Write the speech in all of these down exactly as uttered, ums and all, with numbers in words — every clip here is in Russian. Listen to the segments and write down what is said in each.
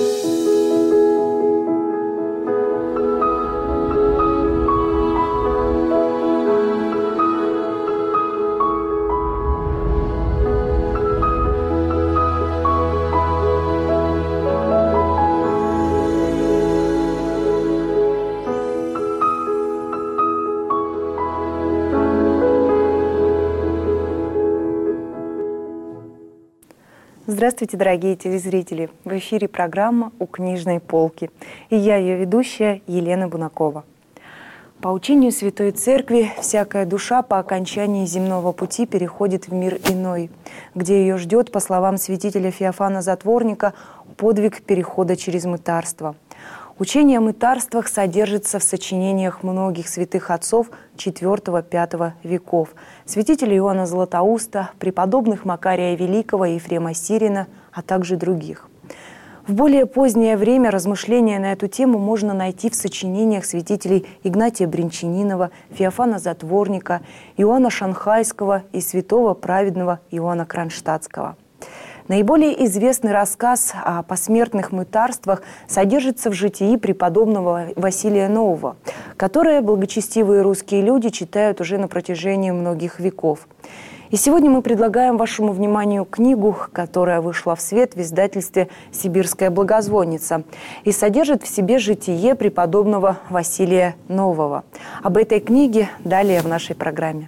Здравствуйте, дорогие телезрители! В эфире программа «У книжной полки». И я, ее ведущая, Елена Бунакова. По учению Святой Церкви, всякая душа по окончании земного пути переходит в мир иной, где ее ждет, по словам святителя Феофана Затворника, подвиг перехода через мытарство. Учение о мытарствах содержится в сочинениях многих святых отцов четвёртого-пятого веков, святителя Иоанна Златоуста, преподобных Макария Великого и Ефрема Сирина, а также других. В более позднее время размышления на эту тему можно найти в сочинениях святителей Игнатия Бринчанинова, Феофана Затворника, Иоанна Шанхайского и святого праведного Иоанна Кронштадтского. Наиболее известный рассказ о посмертных мытарствах содержится в житии преподобного Василия Нового, которое благочестивые русские люди читают уже на протяжении многих веков. И сегодня мы предлагаем вашему вниманию книгу, которая вышла в свет в издательстве «Сибирская благозвонница» и содержит в себе житие преподобного Василия Нового. Об этой книге далее в нашей программе.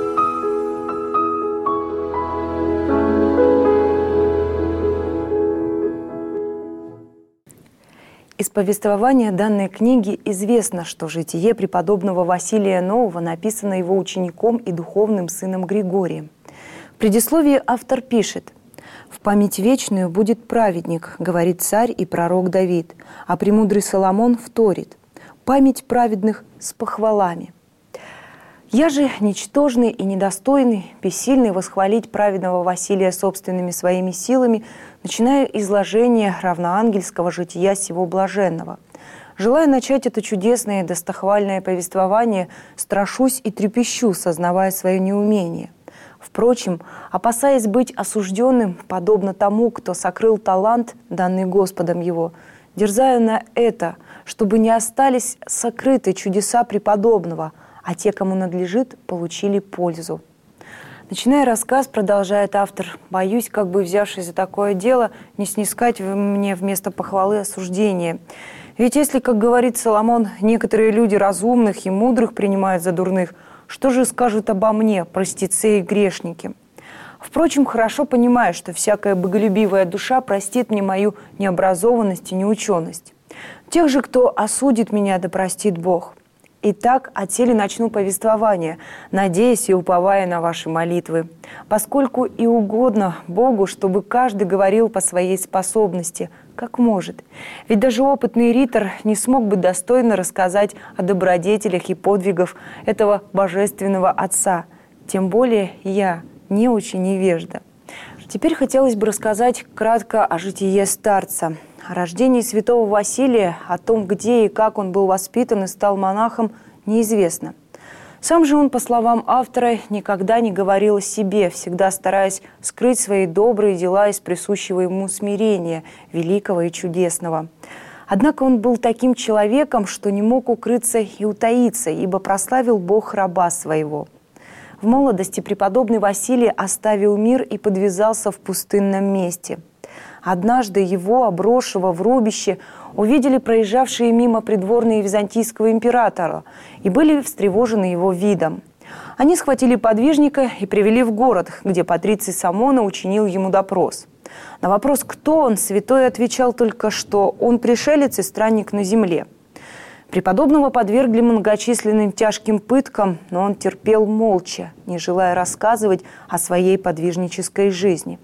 Из повествования данной книги известно, что житие преподобного Василия Нового написано его учеником и духовным сыном Григорием. В предисловии автор пишет: «В память вечную будет праведник, говорит царь и пророк Давид, а премудрый Соломон вторит: память праведных с похвалами. Я же, ничтожный и недостойный, бессильный восхвалить праведного Василия собственными своими силами, начинаю изложение равноангельского жития сего блаженного. Желая начать это чудесное и достохвальное повествование, страшусь и трепещу, сознавая свое неумение. Впрочем, опасаясь быть осужденным, подобно тому, кто сокрыл талант, данный Господом его, дерзаю на это, чтобы не остались сокрыты чудеса преподобного, а те, кому надлежит, получили пользу». Начиная рассказ, продолжает автор: «Боюсь, как бы взявшись за такое дело, не снискать мне вместо похвалы осуждения. Ведь если, как говорит Соломон, некоторые люди разумных и мудрых принимают за дурных, что же скажут обо мне, простецы и грешники? Впрочем, хорошо понимаю, что всякая боголюбивая душа простит мне мою необразованность и неученость. Тех же, кто осудит меня, да простит Бог. Итак, от сели начну повествование, надеясь и уповая на ваши молитвы, поскольку и угодно Богу, чтобы каждый говорил по своей способности, как может. Ведь даже опытный ритор не смог бы достойно рассказать о добродетелях и подвигах этого божественного Отца, тем более я, не очень невежда». Теперь хотелось бы рассказать кратко о житие старца. О рождении святого Василия, о том, где и как он был воспитан и стал монахом, неизвестно. Сам же он, по словам автора, никогда не говорил о себе, всегда стараясь скрыть свои добрые дела из присущего ему смирения, великого и чудесного. Однако он был таким человеком, что не мог укрыться и утаиться, ибо прославил Бог раба своего. В молодости преподобный Василий оставил мир и подвязался в пустынном месте. Однажды его, обросшего в рубище, увидели проезжавшие мимо придворные византийского императора и были встревожены его видом. Они схватили подвижника и привели в город, где патриций Самона учинил ему допрос. На вопрос, кто он, святой отвечал только, что он пришелец и странник на земле. Преподобного подвергли многочисленным тяжким пыткам, но он терпел молча, не желая рассказывать о своей подвижнической жизни.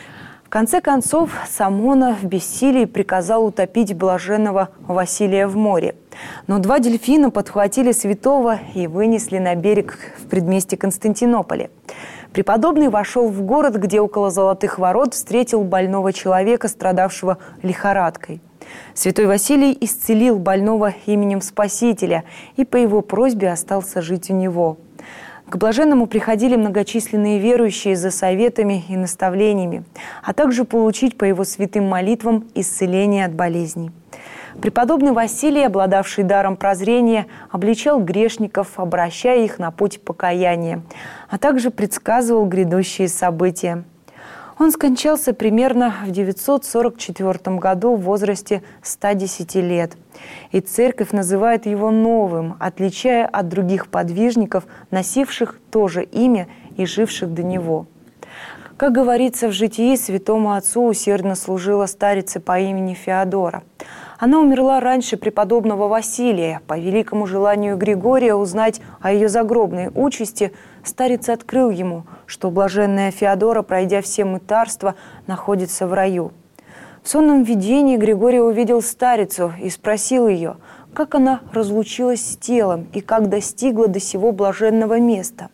В конце концов, Самона в бессилии приказал утопить блаженного Василия в море. Но два дельфина подхватили святого и вынесли на берег в предместье Константинополя. Преподобный вошел в город, где около Золотых ворот встретил больного человека, страдавшего лихорадкой. Святой Василий исцелил больного именем Спасителя и по его просьбе остался жить у него. К блаженному приходили многочисленные верующие за советами и наставлениями, а также получить по его святым молитвам исцеление от болезней. Преподобный Василий, обладавший даром прозрения, обличал грешников, обращая их на путь покаяния, а также предсказывал грядущие события. Он скончался примерно в девятьсот сорок четвёртом году в возрасте ста десяти лет. И церковь называет его новым, отличая от других подвижников, носивших то же имя и живших до него. Как говорится в житии, святому отцу усердно служила старица по имени Феодора. Она умерла раньше преподобного Василия. По великому желанию Григория узнать о ее загробной участи, старец открыл ему, что блаженная Феодора, пройдя все мытарства, находится в раю. В сонном видении Григорий увидел старицу и спросил ее, как она разлучилась с телом и как достигла до сего блаженного места.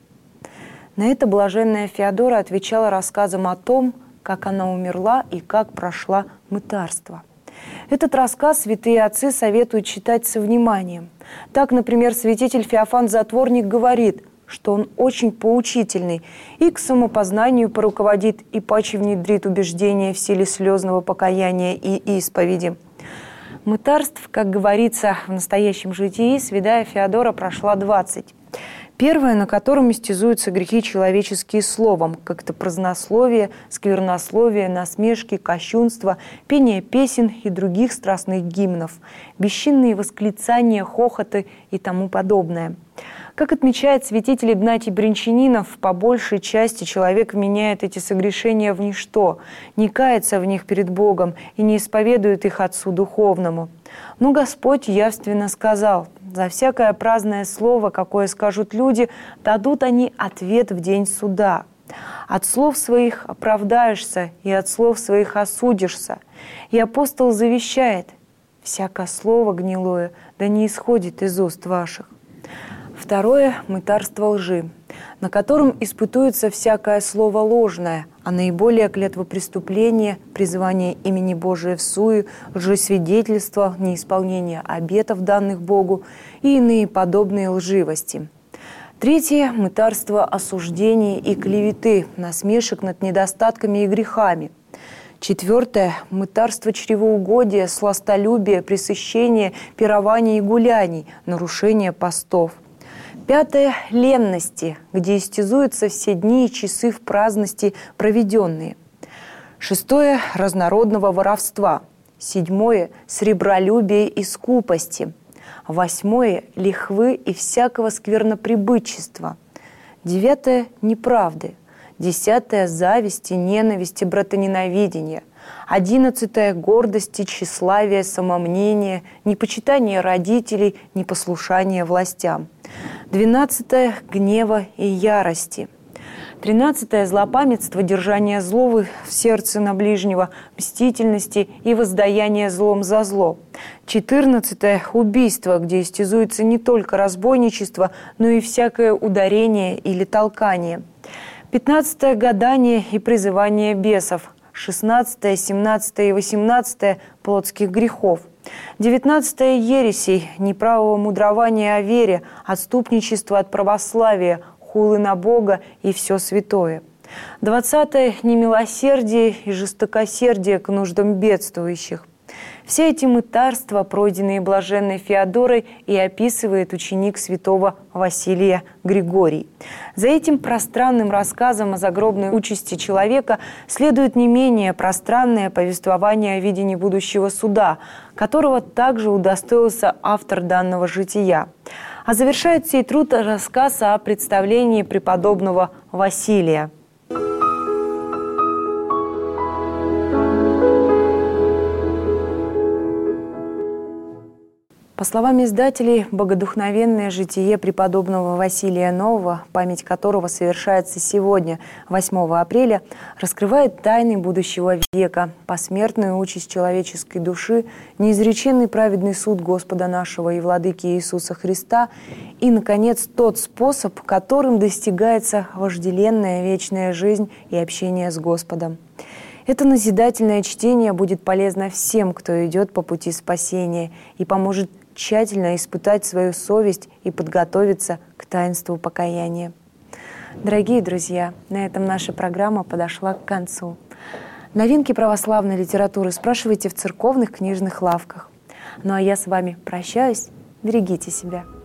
На это блаженная Феодора отвечала рассказом о том, как она умерла и как прошла мытарство. Этот рассказ святые отцы советуют читать со вниманием. Так, например, святитель Феофан Затворник говорит, что он очень поучительный и к самопознанию поруководит, и паче внедрит убеждения в силе слезного покаяния и исповеди. Мытарств, как говорится в настоящем житии, святая Феодора прошла двадцать. Первое, на котором истязуются грехи человеческие словом, как это празднословие, сквернословие, насмешки, кощунство, пение песен и других страстных гимнов, бесчинные восклицания, хохоты и тому подобное. Как отмечает святитель Игнатий Брянчанинов, по большей части человек вменяет эти согрешения в ничто, не кается в них перед Богом и не исповедует их Отцу Духовному. Но Господь явственно сказал: «За всякое праздное слово, какое скажут люди, дадут они ответ в день суда. От слов своих оправдаешься, и от слов своих осудишься». И апостол завещает: «Всякое слово гнилое да не исходит из уст ваших». Второе – мытарство лжи, на котором испытуется всякое слово ложное, а наиболее клятвопреступление, призывание имени Божия в суе, лжесвидетельство, неисполнение обетов, данных Богу, и иные подобные лживости. Третье – мытарство осуждений и клеветы, насмешек над недостатками и грехами. Четвертое – мытарство чревоугодия, сластолюбия, пресыщения, пирований и гуляний, нарушение постов. Пятое – ленности, где истязуются все дни и часы в праздности проведенные. Шестое – разнородного воровства. Седьмое – сребролюбия и скупости. Восьмое – лихвы и всякого скверноприбытчества. Девятое – неправды. Десятое – зависти, ненависти, братоненавидения. Одиннадцатое – гордости, тщеславия, самомнения, непочитание родителей, непослушание властям. Двенадцатое – гнева и ярости. Тринадцатое – злопамятство, держание злого в сердце на ближнего, мстительности и воздаяние злом за зло. Четырнадцатое – убийство, где истязуется не только разбойничество, но и всякое ударение или толкание. Пятнадцатое – гадание и призывание бесов. Шестнадцатое, семнадцатое и восемнадцатое – плотских грехов. Девятнадцатое – ересей, неправого мудрования о вере, отступничество от православия, хулы на Бога и все святое. Двадцатое – немилосердие и жестокосердие к нуждам бедствующих. Все эти мытарства, пройденные блаженной Феодорой, и описывает ученик святого Василия Григорий. За этим пространным рассказом о загробной участи человека следует не менее пространное повествование о видении будущего суда, которого также удостоился автор данного жития. А завершает сей труд рассказ о представлении преподобного Василия. По словам издателей, богодухновенное житие преподобного Василия Нового, память которого совершается сегодня, восьмого апреля, раскрывает тайны будущего века, посмертную участь человеческой души, неизреченный праведный суд Господа нашего и Владыки Иисуса Христа и, наконец, тот способ, которым достигается вожделенная вечная жизнь и общение с Господом. Это назидательное чтение будет полезно всем, кто идет по пути спасения, и поможет тщательно испытать свою совесть и подготовиться к таинству покаяния. Дорогие друзья, на этом наша программа подошла к концу. Новинки православной литературы спрашивайте в церковных книжных лавках. Ну а я с вами прощаюсь. Берегите себя.